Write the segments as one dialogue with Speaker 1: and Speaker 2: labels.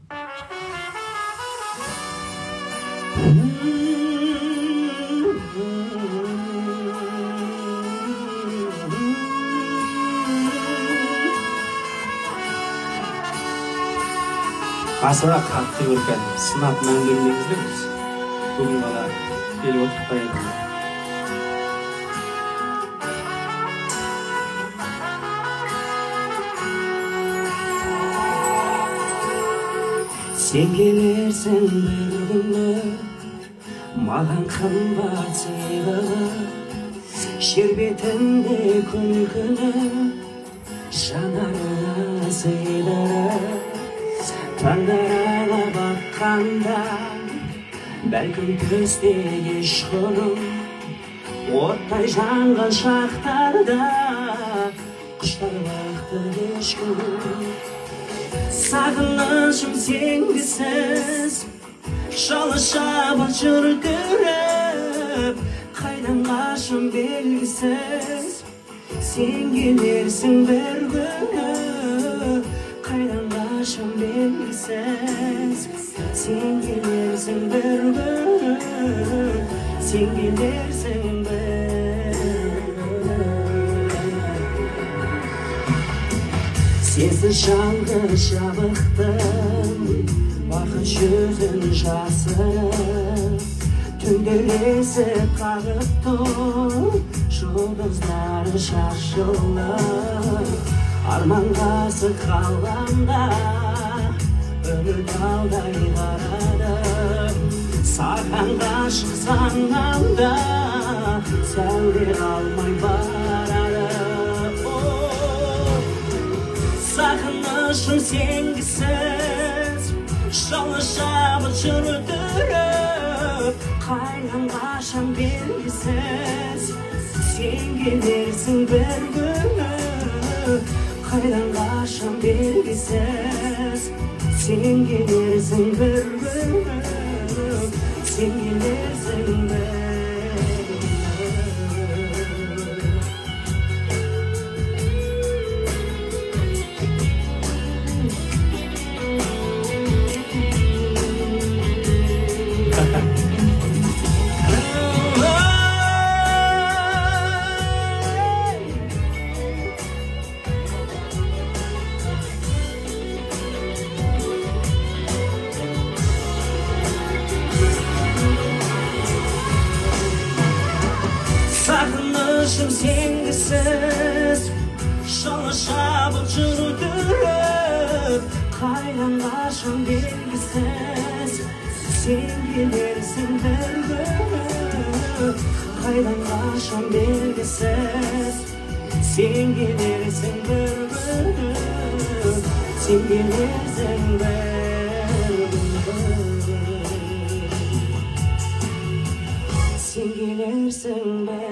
Speaker 1: Асыра қатты көрген сынап мән бермеңіздер біз. Бүгін ғана келіп отырып та едім. Сен келерсің бір күні, маған қымбат сыйлығы, жер бетінде күлкіні, жанарыңа сыйдырып. Таңдарға баққанда, бәлкім төсте кеш құным, оттай жанған шақтарда, құштар бақты кешкім. Сағынышым сенгісіз, жалы шабын жүргіріп, қайдан қашым белгісіз, сен келерсің бір күні, қайдан қашым белгісіз, сен келерсің бір күні, сен келерсің бір Сенсіз жалғыз жабықтым, бақыт жүзін жасырып, түндер есіп қағып тұр, жұлдыздары шашылып, арманғасы қалғанда, үміт алдай қарадым, саған ғашық санамда, сәуле қалмай барады. Сағынышым сенгісіз, жалы шабыт жүрдіріп, қайдан қашам белгісіз, сен келерсің бір күні, қайдан қашам белгісіз, сен келерсің бір күні, сен келерсің бір Сағынышым сенгісіз, жалы шабып жүрдіріп, қайдан қашам белгісіз, сен келерсің бір күні, қайдан қашам белгісіз, сен келерсің бір күні, сен келерсің бір күні, сен келерсің бір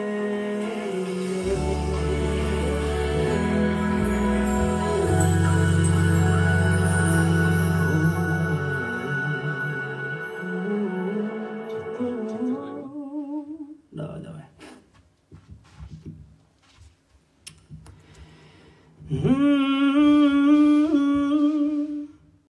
Speaker 1: Давай.